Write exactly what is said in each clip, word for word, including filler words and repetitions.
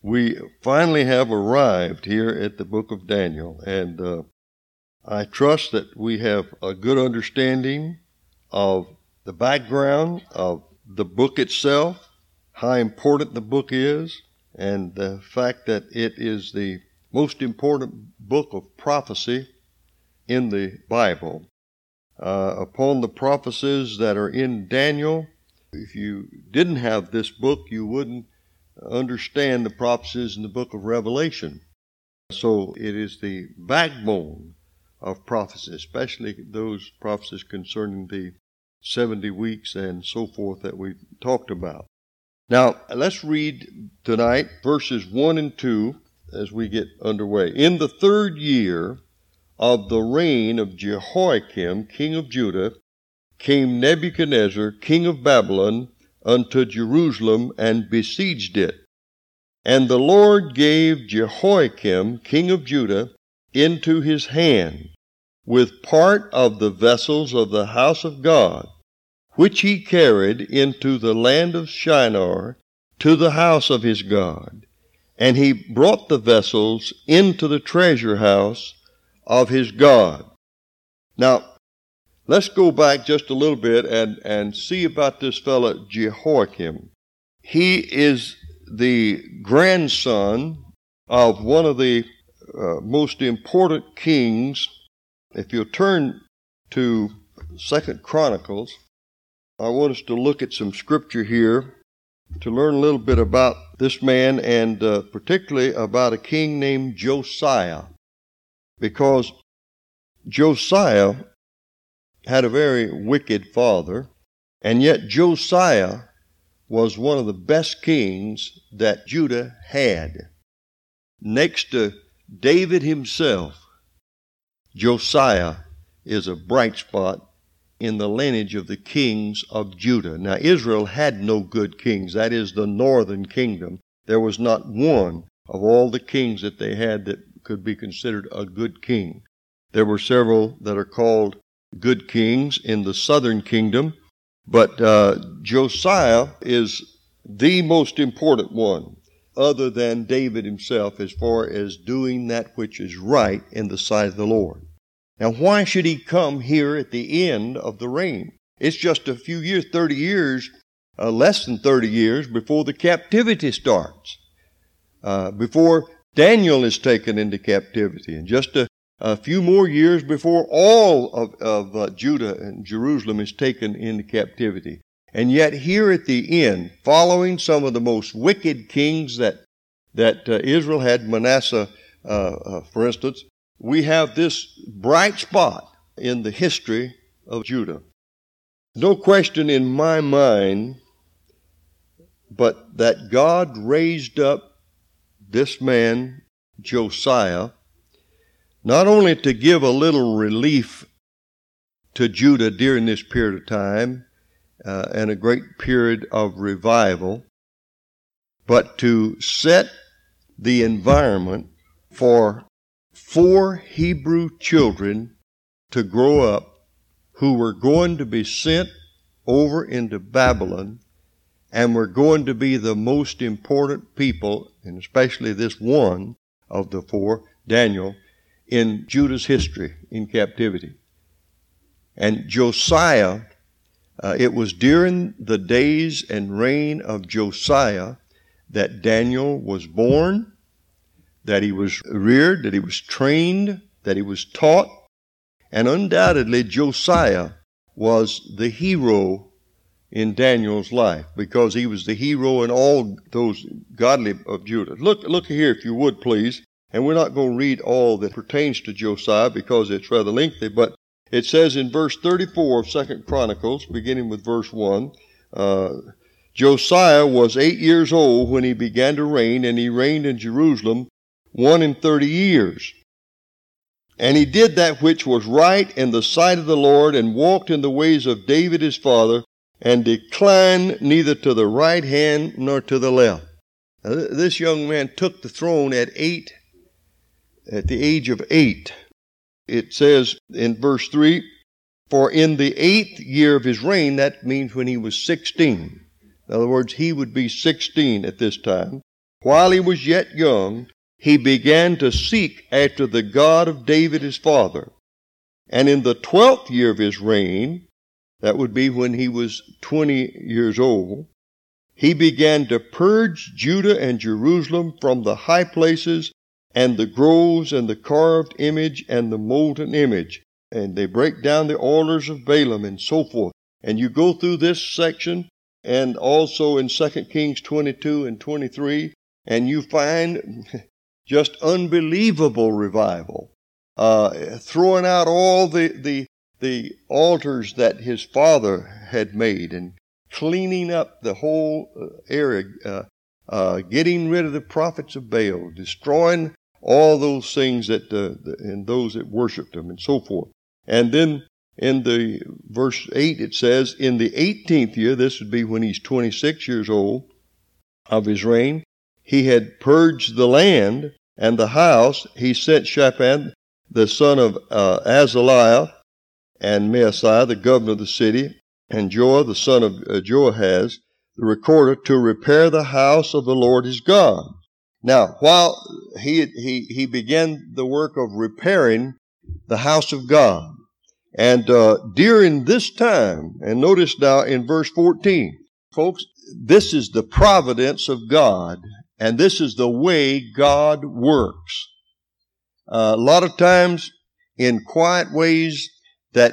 we finally have arrived here at the book of Daniel, and uh, I trust that we have a good understanding of the background of the book itself, how important the book is, and the fact that it is the most important book of prophecy in the Bible. Uh, upon the prophecies that are in Daniel, if you didn't have this book, you wouldn't understand the prophecies in the book of Revelation. So it is the backbone of prophecy, especially those prophecies concerning the seventy weeks and so forth that we talked about. Now, let's read tonight verses one and two as we get underway. In the third year of the reign of Jehoiakim, king of Judah, came Nebuchadnezzar, king of Babylon, unto Jerusalem, and besieged it. And the Lord gave Jehoiakim, king of Judah, into his hand, with part of the vessels of the house of God, which he carried into the land of Shinar, to the house of his God. And he brought the vessels into the treasure house of his God. Now, let's go back just a little bit and, and see about this fellow Jehoiakim. He is the grandson of one of the uh, most important kings. If you'll turn to Second Chronicles, I want us to look at some scripture here to learn a little bit about this man, and uh, particularly about a king named Josiah, because Josiah had a very wicked father, and yet Josiah was one of the best kings that Judah had. Next to David himself, Josiah is a bright spot in the lineage of the kings of Judah. Now, Israel had no good kings. That is the northern kingdom. There was not one of all the kings that they had that could be considered a good king. There were several that are called good kings in the southern kingdom, but uh, Josiah is the most important one, other than David himself, as far as doing that which is right in the sight of the Lord. Now, why should he come here at the end of the reign? It's just a few years, thirty years, uh, less than thirty years before the captivity starts, uh, before Daniel is taken into captivity, and just a, a few more years before all of, of uh, Judah and Jerusalem is taken into captivity. And yet here at the end, following some of the most wicked kings that, that uh, Israel had, Manasseh, uh, uh, for instance, we have this bright spot in the history of Judah. No question in my mind but that God raised up this man, Josiah, not only to give a little relief to Judah during this period of time uh, and a great period of revival, but to set the environment for four Hebrew children to grow up who were going to be sent over into Babylon and were going to be the most important people, and especially this one of the four, Daniel, in Judah's history in captivity. And Josiah, uh, it was during the days and reign of Josiah that Daniel was born, that he was reared, that he was trained, that he was taught. And undoubtedly Josiah was the hero in Daniel's life, because he was the hero in all those godly of Judah. Look, look here if you would, please. And we're not going to read all that pertains to Josiah because it's rather lengthy, but it says in verse thirty-four of Second Chronicles, beginning with verse one, uh, Josiah was eight years old when he began to reign, and he reigned in Jerusalem one and thirty years. And he did that which was right in the sight of the Lord, and walked in the ways of David his father, and declined neither to the right hand nor to the left. Now, this young man took the throne at eight, at the age of eight. It says in verse three, for in the eighth year of his reign, that means when he was sixteen. In other words, he would be sixteen at this time. while he was yet young, he began to seek after the God of David his father. And in the twelfth year of his reign, that would be when he was twenty years old, he began to purge Judah and Jerusalem from the high places and the groves and the carved image and the molten image. And they break down the altars of Balaam and so forth. And you go through this section and also in Second Kings twenty-two and twenty-three, and you find just unbelievable revival. Uh, throwing out all the, the, the altars that his father had made and cleaning up the whole area, uh, uh, getting rid of the prophets of Baal, destroying all those things that uh, the, and those that worshipped him and so forth. And then in the verse eight it says, in the eighteenth year, this would be when he's twenty-six years old of his reign, he had purged the land and the house. He sent Shaphan, the son of uh, Azaliah, and Maaseiah, the governor of the city, and Joah, the son of uh, Joahaz, the recorder, to repair the house of the Lord his God. Now, while he, he, he began the work of repairing the house of God, and uh, during this time, and notice now in verse fourteen, folks, this is the providence of God, and this is the way God works. Uh, a lot of times in quiet ways that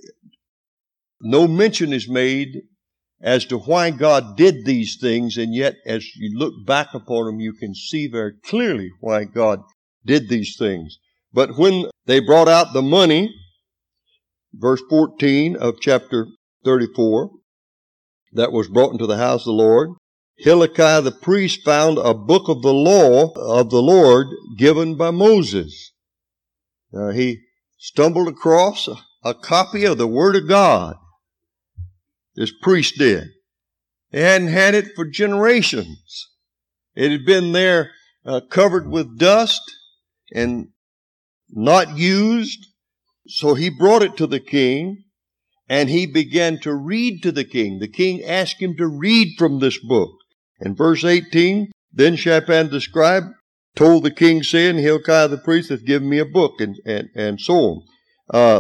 no mention is made as to why God did these things, and yet as you look back upon them, you can see very clearly why God did these things. But when they brought out the money, verse fourteen of chapter thirty-four, that was brought into the house of the Lord, Hilkiah the priest found a book of the law of the Lord given by Moses. Uh, he stumbled across a, a copy of the Word of God. This priest did. They hadn't had it for generations. It had been there uh, covered with dust and not used. So he brought it to the king, and he began to read to the king. The king asked him to read from this book. In verse eighteen, then Shaphan the scribe told the king, saying, Hilkiah the priest hath given me a book, and, and, and so on. Uh,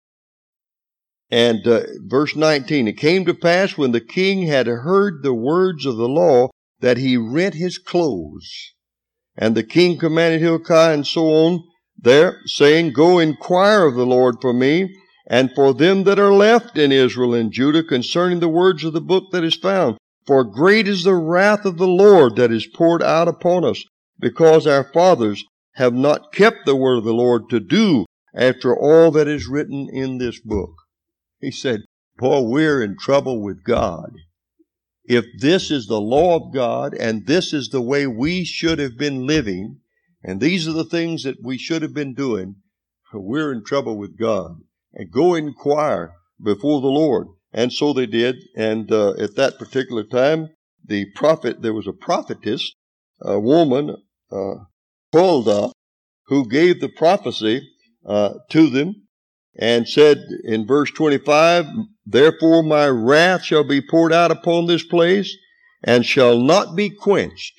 and uh, verse nineteen, it came to pass when the king had heard the words of the law that he rent his clothes. And the king commanded Hilkiah and so on there, saying, go inquire of the Lord for me, and for them that are left in Israel and Judah concerning the words of the book that is found. For great is the wrath of the Lord that is poured out upon us, because our fathers have not kept the word of the Lord to do after all that is written in this book. He said, boy, we're in trouble with God. If this is the law of God, and this is the way we should have been living, and these are the things that we should have been doing, we're in trouble with God. And go inquire before the Lord. And so they did. And uh, at that particular time, the prophet, there was a prophetess, a woman, uh, Huldah, who gave the prophecy uh, to them and said in verse twenty-five, therefore my wrath shall be poured out upon this place and shall not be quenched.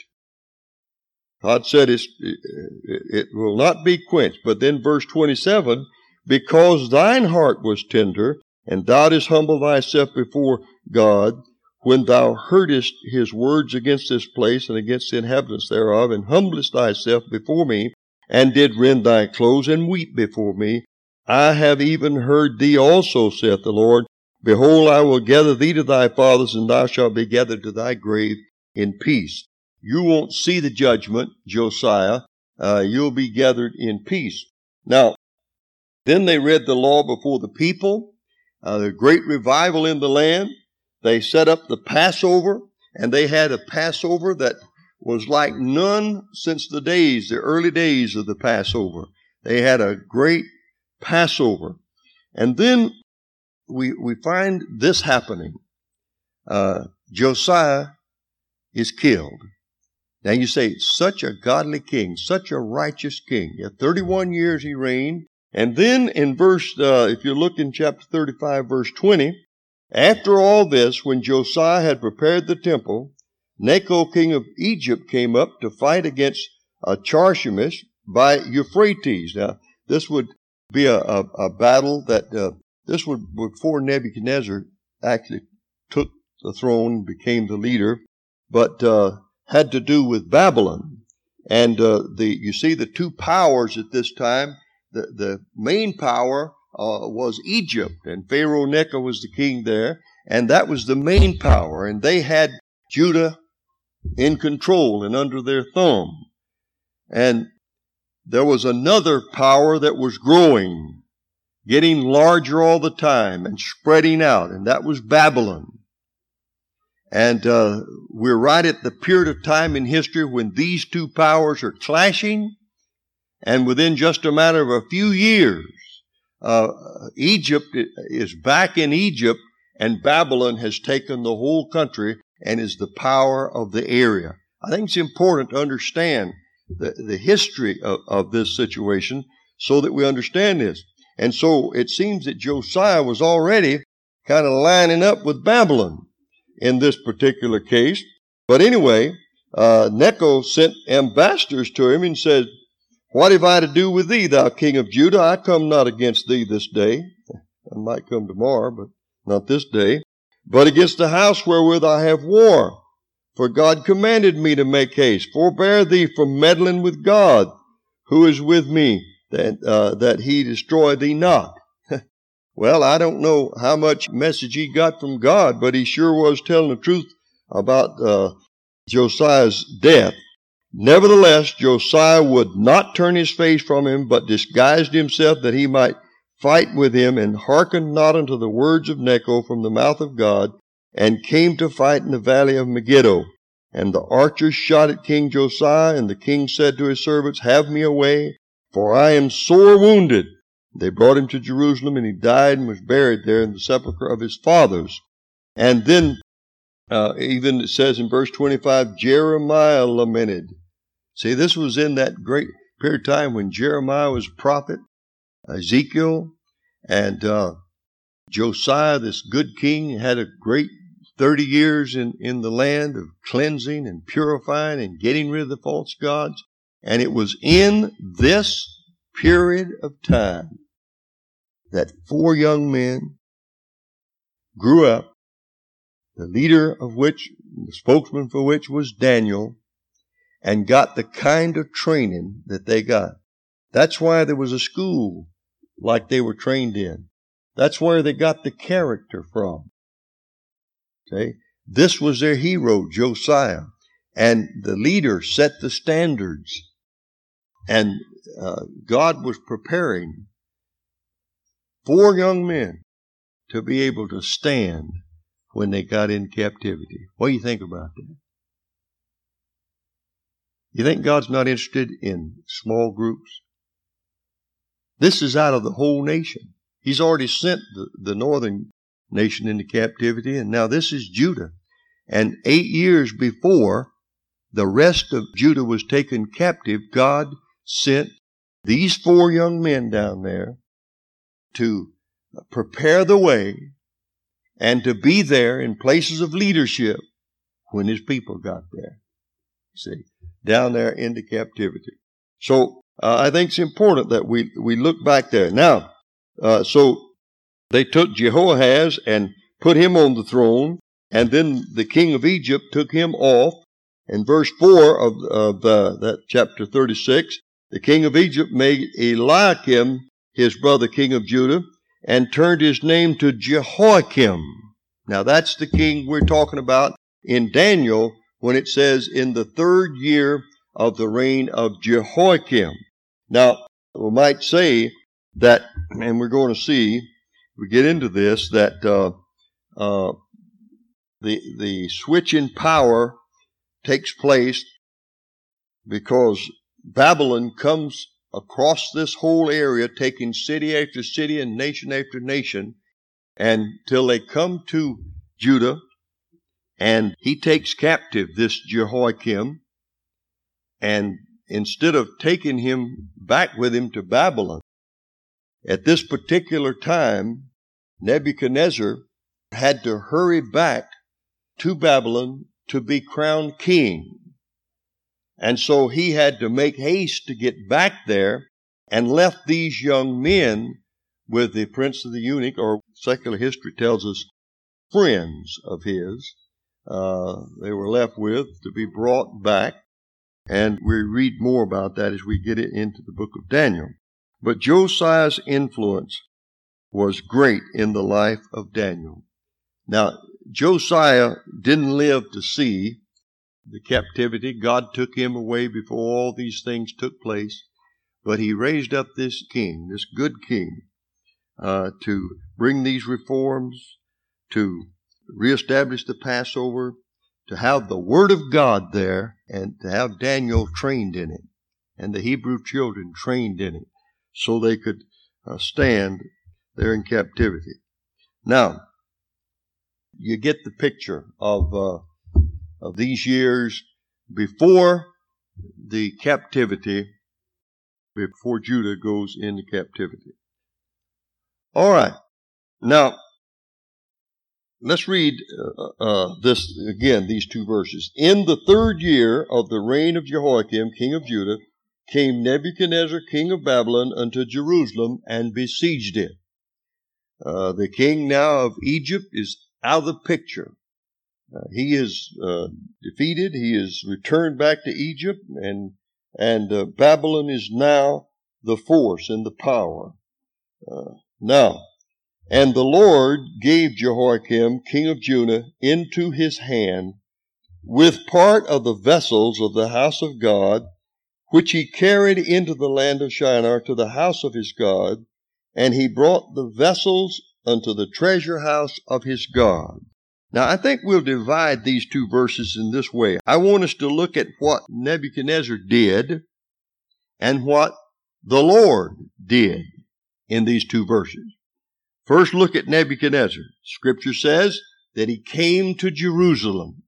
God said it's, it will not be quenched. But then verse twenty-seven, because thine heart was tender, and thou didst humble thyself before God, when thou heardest his words against this place and against the inhabitants thereof, and humblest thyself before me, and did rend thy clothes and weep before me, I have even heard thee also, saith the Lord. Behold, I will gather thee to thy fathers, and thou shalt be gathered to thy grave in peace. You won't see the judgment, Josiah. Uh, you'll be gathered in peace. Now, then they read the law before the people, uh, the great revival in the land. They set up the Passover, and they had a Passover that was like none since the days, the early days of the Passover. They had a great Passover. And then we we find this happening. Uh, Josiah is killed. Now you say, such a godly king, such a righteous king. Yeah, thirty-one years he reigned. And then in verse, uh, if you look in chapter thirty-five, verse twenty, after all this, when Josiah had prepared the temple, Necho, king of Egypt, came up to fight against uh, Charchemish by Euphrates. Now, this would be a, a, a battle that, uh, this would, before Nebuchadnezzar actually took the throne, became the leader, but uh, had to do with Babylon. And uh, the you see the two powers at this time. The, the main power uh, was Egypt, and Pharaoh Necho was the king there, and that was the main power, and they had Judah in control and under their thumb. And there was another power that was growing, getting larger all the time and spreading out, and that was Babylon. And uh, we're right at the period of time in history when these two powers are clashing, and within just a matter of a few years, uh, Egypt is back in Egypt, and Babylon has taken the whole country and is the power of the area. I think it's important to understand the, the history of, of this situation so that we understand this. And so it seems that Josiah was already kind of lining up with Babylon in this particular case. But anyway, uh, Necho sent ambassadors to him and said, "What have I to do with thee, thou king of Judah? I come not against thee this day." I might come tomorrow, but not this day. "But against the house wherewith I have war. For God commanded me to make haste. Forbear thee from meddling with God, who is with me, that, uh, that he destroy thee not." Well, I don't know how much message he got from God, but he sure was telling the truth about uh, Josiah's death. Nevertheless, Josiah would not turn his face from him, but disguised himself that he might fight with him, and hearkened not unto the words of Necho from the mouth of God, and came to fight in the valley of Megiddo. And the archers shot at King Josiah, and the king said to his servants, "Have me away, for I am sore wounded." They brought him to Jerusalem, and he died and was buried there in the sepulchre of his fathers. And then, uh, even it says in verse twenty-five, Jeremiah lamented. See, this was in that great period of time when Jeremiah was a prophet, Ezekiel, and uh, Josiah, this good king, had a great thirty years in, in the land of cleansing and purifying and getting rid of the false gods. And it was in this period of time that four young men grew up, the leader of which, the spokesman for which was Daniel, and got the kind of training that they got. That's why there was a school like they were trained in. That's where they got the character from. Okay? This was their hero, Josiah. And the leader set the standards. And uh, God was preparing four young men to be able to stand when they got in captivity. What do you think about that? You think God's not interested in small groups? This is out of the whole nation. He's already sent the, the northern nation into captivity, and now this is Judah. And eight years before the rest of Judah was taken captive, God sent these four young men down there to prepare the way and to be there in places of leadership when his people got there. See, down there into captivity. So uh, I think it's important that we, we look back there. Now, uh, so they took Jehoahaz and put him on the throne, and then the king of Egypt took him off. In verse four of, of uh, that chapter thirty-six, the king of Egypt made Eliakim his brother king of Judah, and turned his name to Jehoiakim. Now that's the king we're talking about in Daniel when it says in the third year of the reign of Jehoiakim. Now, we might say that, and we're going to see, we get into this, that uh, uh, the, the switch in power takes place because Babylon comes across this whole area, taking city after city and nation after nation, until they come to Judah, and he takes captive this Jehoiakim, and instead of taking him back with him to Babylon, at this particular time, Nebuchadnezzar had to hurry back to Babylon to be crowned king. And so he had to make haste to get back there, and left these young men with the prince of the eunuch, or secular history tells us friends of his. Uh, they were left with to be brought back. And we read more about that as we get into the book of Daniel. But Josiah's influence was great in the life of Daniel. Now, Josiah didn't live to see the captivity. God took him away before all these things took place. But he raised up this king, this good king, uh, to bring these reforms, to reestablish the Passover, to have the Word of God there, and to have Daniel trained in it, and the Hebrew children trained in it, so they could uh, stand there in captivity. Now, you get the picture of uh, of these years before the captivity, before Judah goes into captivity. All right. Now, let's read uh, uh, this again, these two verses. In the third year of the reign of Jehoiakim, king of Judah, came Nebuchadnezzar, king of Babylon, unto Jerusalem and besieged it. Uh, the king now of Egypt is out of the picture. Uh, he is uh, defeated. He is returned back to Egypt, and and uh, Babylon is now the force and the power. Uh, now, and the Lord gave Jehoiakim, king of Judah, into his hand with part of the vessels of the house of God, which he carried into the land of Shinar to the house of his God, and he brought the vessels unto the treasure house of his God. Now, I think we'll divide these two verses in this way. I want us to look at what Nebuchadnezzar did and what the Lord did in these two verses. First, look at Nebuchadnezzar. Scripture says that he came to Jerusalem.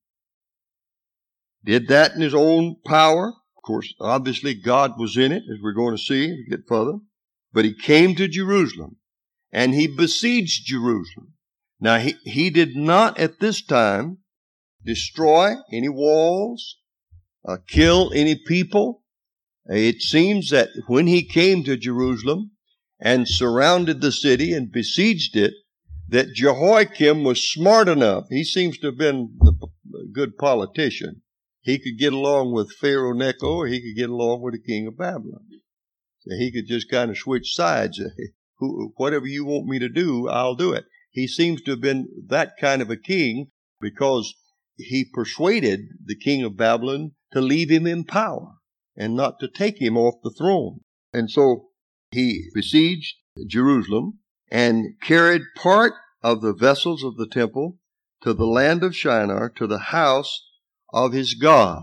Did that in his own power. Of course, obviously God was in it, as we're going to see as we get further. But he came to Jerusalem, and he besieged Jerusalem. Now, he, he did not at this time destroy any walls, uh, kill any people. It seems that when he came to Jerusalem and surrounded the city and besieged it, that Jehoiakim was smart enough. He seems to have been a good politician. He could get along with Pharaoh Necho, or he could get along with the king of Babylon. So he could just kind of switch sides. Who, whatever you want me to do, I'll do it. He seems to have been that kind of a king because he persuaded the king of Babylon to leave him in power and not to take him off the throne. And so he besieged Jerusalem and carried part of the vessels of the temple to the land of Shinar, to the house of his God.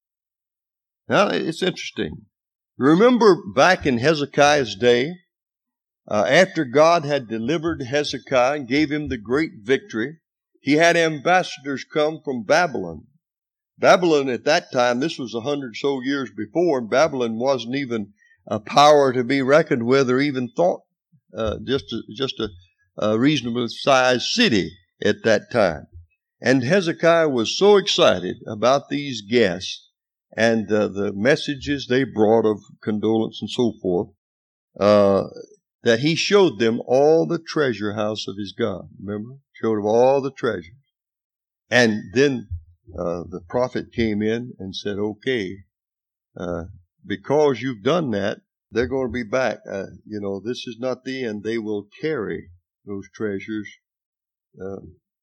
Now, it's interesting. Remember back in Hezekiah's day, Uh, after God had delivered Hezekiah and gave him the great victory, he had ambassadors come from Babylon. Babylon at that time, this was a hundred so years before, and Babylon wasn't even a power to be reckoned with or even thought uh, just a, just a, a reasonable sized city at that time. And Hezekiah was so excited about these guests and uh, the messages they brought of condolence and so forth, uh, that he showed them all the treasure house of his God. Remember? Showed them all the treasures. And then uh, the prophet came in and said, okay, uh, because you've done that, they're going to be back. Uh, you know, this is not the end. They will carry those treasures uh,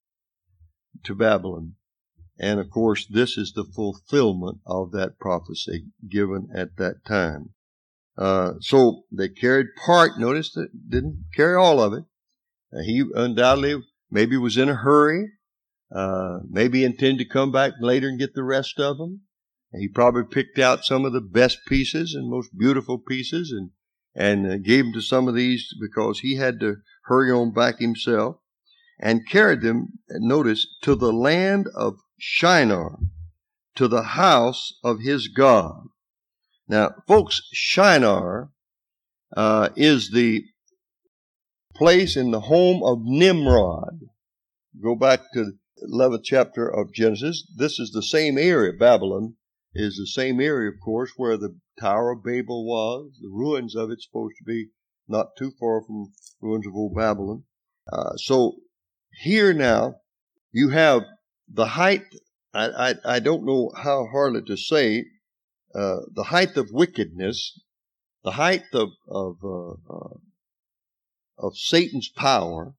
to Babylon. And of course, this is the fulfillment of that prophecy given at that time. Uh, so they carried part. Notice that didn't carry all of it. Uh, he undoubtedly maybe was in a hurry. Uh, maybe intended to come back later and get the rest of them. And he probably picked out some of the best pieces and most beautiful pieces and, and uh, gave them to some of these because he had to hurry on back himself, and carried them, notice, to the land of Shinar, to the house of his God. Now, folks, Shinar uh, is the place in the home of Nimrod. Go back to eleventh chapter of Genesis. This is the same area. Babylon is the same area, of course, where the Tower of Babel was. The ruins of it's supposed to be not too far from ruins of old Babylon. Uh, so here now you have the height, I, I, I don't know how hardly to say, uh, the height of wickedness, the height of, of, uh, uh, of Satan's power,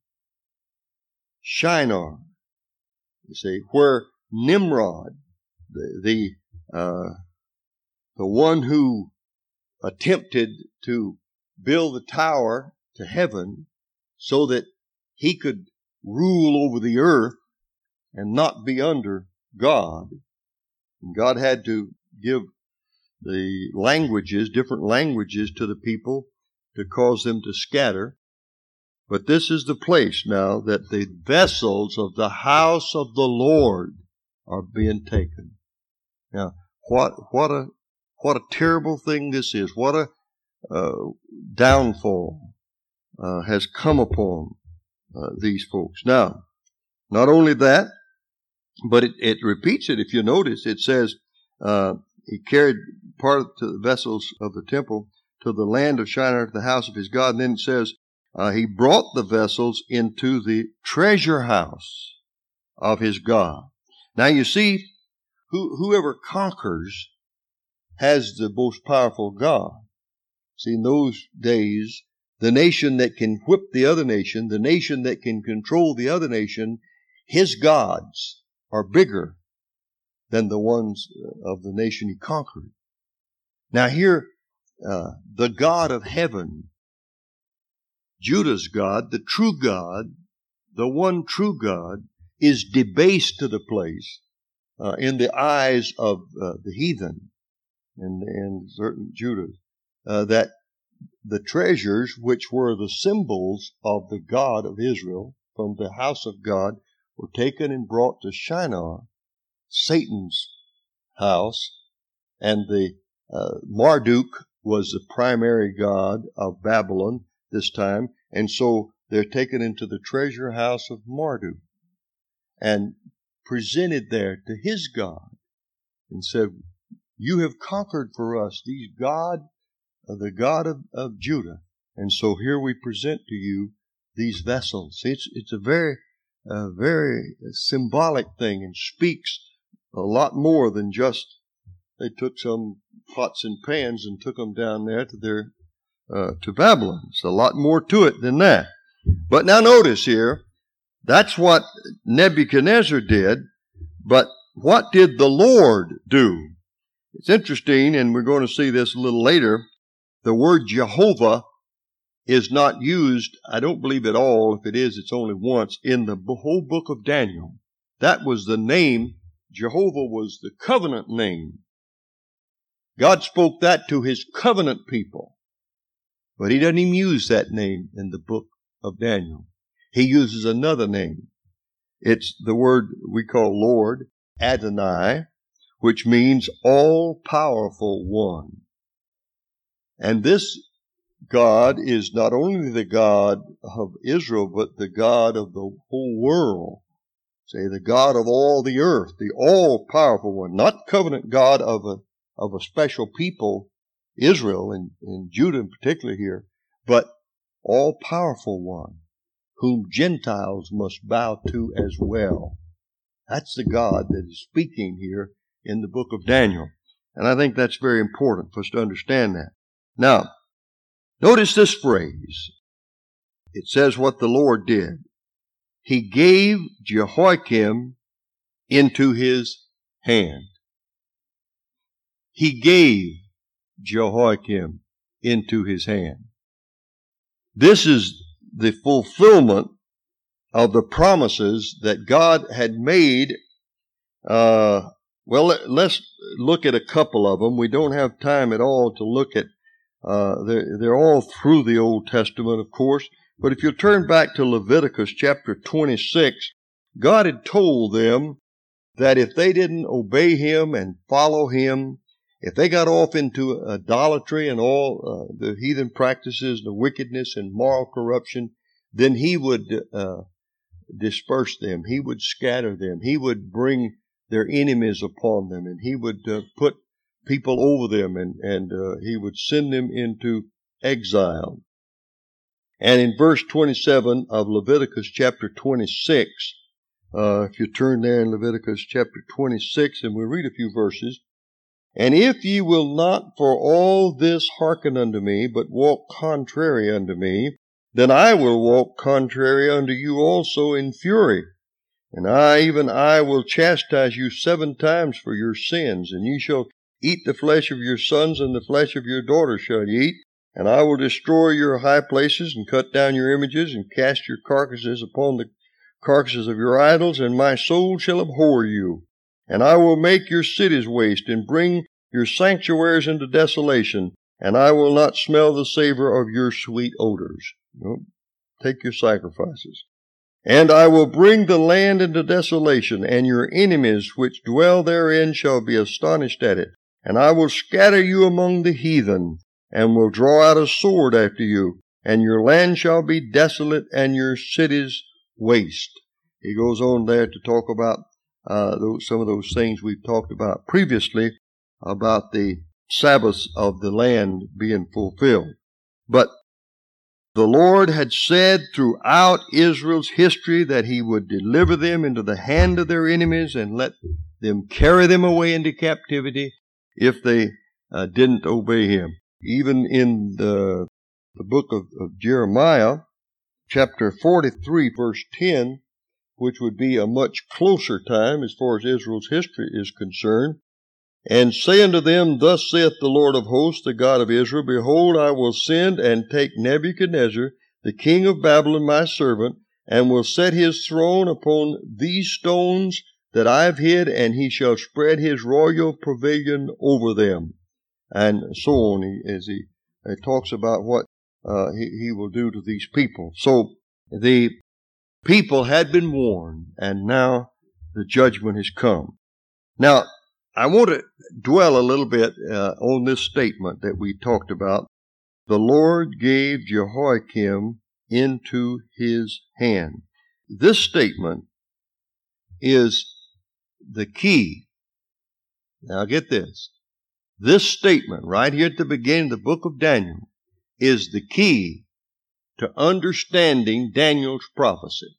Shinar, you see, where Nimrod, the, the, uh, the one who attempted to build the tower to heaven so that he could rule over the earth and not be under God. And God had to give the languages, different languages to the people to cause them to scatter. But this is the place now that the vessels of the house of the Lord are being taken. Now, what, what a, what a terrible thing this is. What a uh, downfall uh, has come upon uh, these folks. Now, not only that, but it, it repeats it. If you notice, it says, uh, he carried part of the vessels of the temple to the land of Shinar, to the house of his God. And then it says, uh, he brought the vessels into the treasure house of his God. Now you see, who, whoever conquers has the most powerful God. See, in those days, the nation that can whip the other nation, the nation that can control the other nation, his gods are bigger than the ones of the nation he conquered. Now here, uh, the God of heaven, Judah's God, the true God, the one true God, is debased to the place uh, in the eyes of uh, the heathen and, and certain Judah, uh, that the treasures which were the symbols of the God of Israel from the house of God were taken and brought to Shinar, Satan's house, and the uh, Marduk was the primary god of Babylon this time, and so they're taken into the treasure house of Marduk and presented there to his God and said, you have conquered for us these God, uh, the God of, of Judah, and so here we present to you these vessels. It's, it's a very, uh, very symbolic thing and speaks a lot more than just they took some pots and pans and took them down there to their uh, to Babylon. It's a lot more to it than that. But now notice here, that's what Nebuchadnezzar did, but what did the Lord do? It's interesting, and we're going to see this a little later. The word Jehovah is not used, I don't believe at all. If it is, it's only once in the whole book of Daniel. That was the name. Jehovah was the covenant name. God spoke that to his covenant people. But he doesn't even use that name in the book of Daniel. He uses another name. It's the word we call Lord, Adonai, which means all-powerful one. And this God is not only the God of Israel, but the God of the whole world. Say, the God of all the earth, the all-powerful one, not covenant God of a, of a special people, Israel and, and Judah in particular here, but all-powerful one, whom Gentiles must bow to as well. That's the God that is speaking here in the book of Daniel. And I think that's very important for us to understand that. Now, notice this phrase. It says what the Lord did. He gave Jehoiakim into his hand. He gave Jehoiakim into his hand. This is the fulfillment of the promises that God had made. Uh, well, let, let's look at a couple of them. We don't have time at all to look at, uh, they're, they're all through the Old Testament, of course. But if you turn back to Leviticus chapter twenty-six, God had told them that if they didn't obey him and follow him, if they got off into idolatry and all uh, the heathen practices, the wickedness and moral corruption, then he would uh, disperse them. He would scatter them. He would bring their enemies upon them, and he would uh, put people over them, and, and uh, he would send them into exile. And in verse twenty-seven of Leviticus chapter twenty-six, uh, if you turn there in Leviticus chapter twenty-six, and we'll read a few verses. And if ye will not for all this hearken unto me, but walk contrary unto me, then I will walk contrary unto you also in fury. And I, even I, will chastise you seven times for your sins, and ye shall eat the flesh of your sons, and the flesh of your daughters shall ye eat. And I will destroy your high places, and cut down your images, and cast your carcasses upon the carcasses of your idols, and my soul shall abhor you. And I will make your cities waste, and bring your sanctuaries into desolation, and I will not smell the savor of your sweet odors. No, take your sacrifices. And I will bring the land into desolation, and your enemies which dwell therein shall be astonished at it. And I will scatter you among the heathen, and will draw out a sword after you, and your land shall be desolate, and your cities waste. He goes on there to talk about uh, those, some of those things we've talked about previously, about the Sabbaths of the land being fulfilled. But the Lord had said throughout Israel's history that he would deliver them into the hand of their enemies and let them carry them away into captivity if they uh, didn't obey him. Even in the, the book of, of Jeremiah, chapter forty-three, verse ten, which would be a much closer time as far as Israel's history is concerned, and say unto them, Thus saith the Lord of hosts, the God of Israel, Behold, I will send and take Nebuchadnezzar, the king of Babylon, my servant, and will set his throne upon these stones that I have hid, and he shall spread his royal pavilion over them. And so on, as he uh, talks about what uh, he, he will do to these people. So the people had been warned, and now the judgment has come. Now, I want to dwell a little bit uh, on this statement that we talked about. The Lord gave Jehoiakim into his hand. This statement is the key. Now get this. This statement right here at the beginning of the book of Daniel is the key to understanding Daniel's prophecy.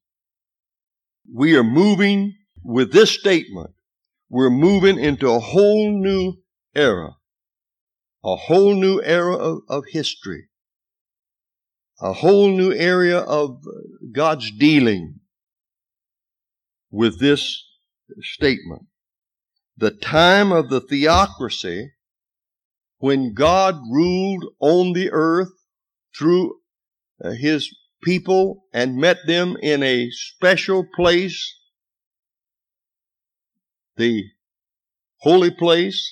We are moving with this statement. We're moving into a whole new era, a whole new era of, of history, a whole new area of God's dealing with this statement. The time of the theocracy, when God ruled on the earth through uh, his people and met them in a special place, the holy place,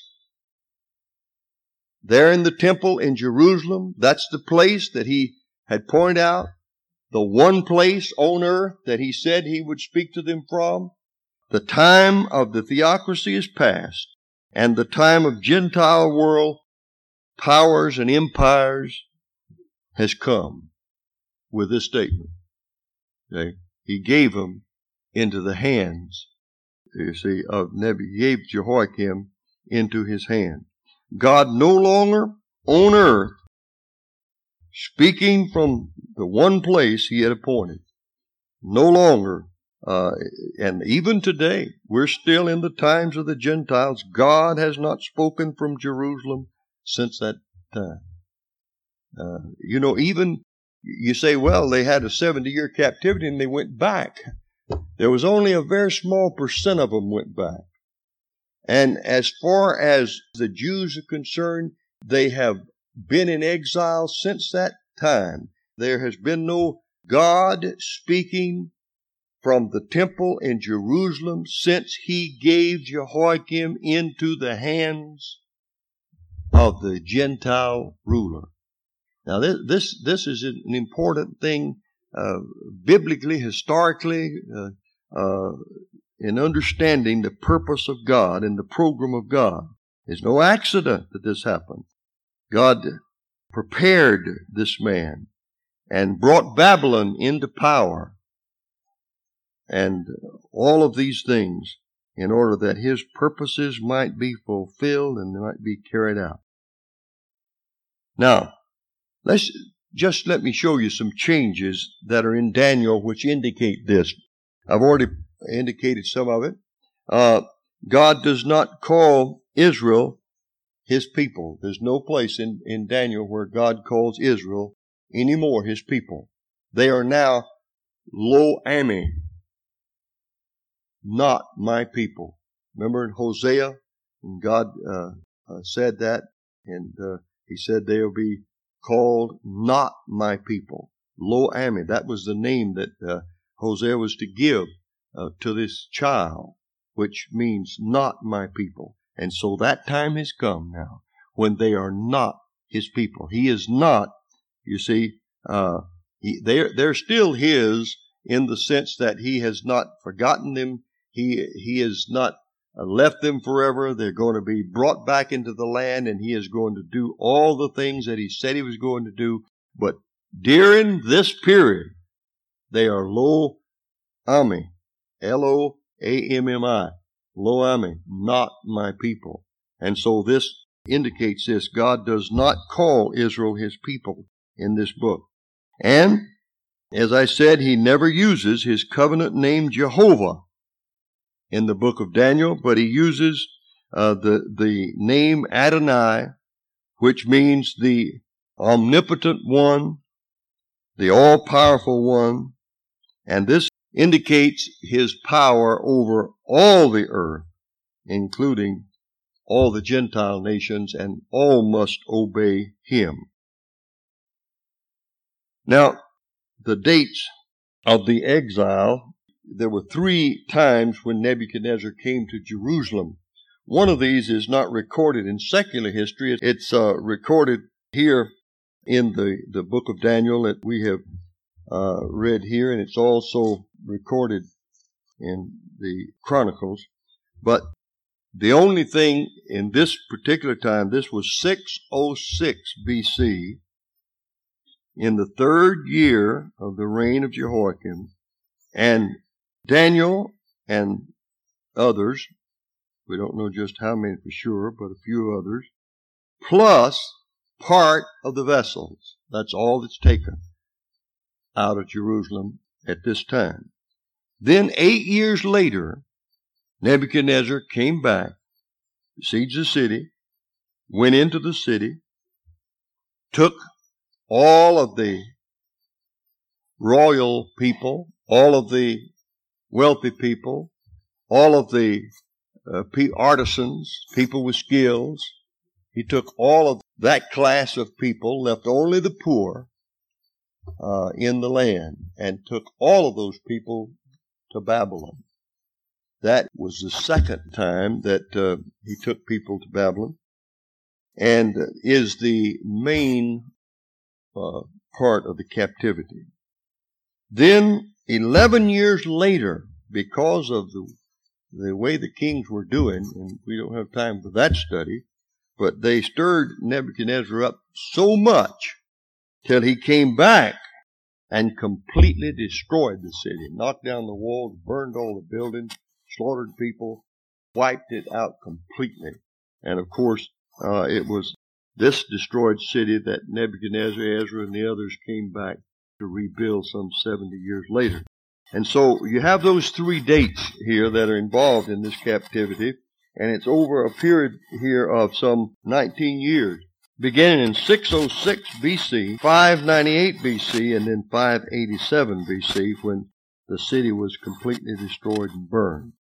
there in the temple in Jerusalem. That's the place that he had pointed out, the one place on earth that he said he would speak to them from. The time of the theocracy is past, and the time of Gentile world powers and empires has come with this statement. Okay? He gave them into the hands, you see, of Nebuchadnezzar. He gave Jehoiakim into his hand. God no longer on earth, speaking from the one place he had appointed, no longer, uh, and even today, we're still in the times of the Gentiles. God has not spoken from Jerusalem since that time. Uh, you know, even you say, well, they had a seventy-year captivity and they went back. There was only a very small percent of them went back. And as far as the Jews are concerned, they have been in exile since that time. There has been no God speaking from the temple in Jerusalem since he gave Jehoiakim into the hands of the Gentile ruler. Now, this this, this is an important thing uh, biblically, historically, uh, uh, in understanding the purpose of God and the program of God. There's no accident that this happened. God prepared this man and brought Babylon into power and all of these things in order that his purposes might be fulfilled and might be carried out. Now, let's just let me show you some changes that are in Daniel which indicate this. I've already indicated some of it. Uh, God does not call Israel his people. There's no place in, in Daniel where God calls Israel anymore his people. They are now Lo Ami, not my people. Remember in Hosea, when God uh, uh, said that, and uh, he said they'll be called not my people. Lo Ami, that was the name that uh, Hosea was to give uh, to this child, which means not my people. And so that time has come now when they are not his people. He is not, you see, uh, he, they're, they're still his in the sense that he has not forgotten them. He, he has not left them forever. They're going to be brought back into the land, and he is going to do all the things that he said he was going to do. But during this period, they are Lo Ami, L O A M M I, Lo Ami, not my people. And so this indicates this. God does not call Israel his people in this book. And, as I said, he never uses his covenant name Jehovah in the book of Daniel, but he uses uh, the, the name Adonai, which means the omnipotent one, the all-powerful one, and this indicates his power over all the earth, including all the Gentile nations, and all must obey him. Now, the dates of the exile, there were three times when Nebuchadnezzar came to Jerusalem. One of these is not recorded in secular history. It's uh, recorded here in the, the book of Daniel that we have uh, read here, and it's also recorded in the Chronicles. But the only thing in this particular time, this was six oh six B C, in the third year of the reign of Jehoiakim, and Daniel and others, we don't know just how many for sure, but a few others, plus part of the vessels. That's all that's taken out of Jerusalem at this time. Then eight years later, Nebuchadnezzar came back, besieged the city, went into the city, took all of the royal people, all of the wealthy people, all of the uh, artisans, people with skills. He took all of that class of people, left only the poor uh, in the land, and took all of those people to Babylon. That was the second time that uh, he took people to Babylon, and is the main uh, part of the captivity. Then, eleven years later, because of the, the way the kings were doing, and we don't have time for that study, but they stirred Nebuchadnezzar up so much till he came back and completely destroyed the city, knocked down the walls, burned all the buildings, slaughtered people, wiped it out completely. And of course, uh, it was this destroyed city that Nebuchadnezzar, Ezra, and the others came back to rebuild some seventy years later. And so you have those three dates here that are involved in this captivity, and it's over a period here of some nineteen years, beginning in six oh six B C, five ninety-eight B C, and then five eighty-seven B C, when the city was completely destroyed and burned.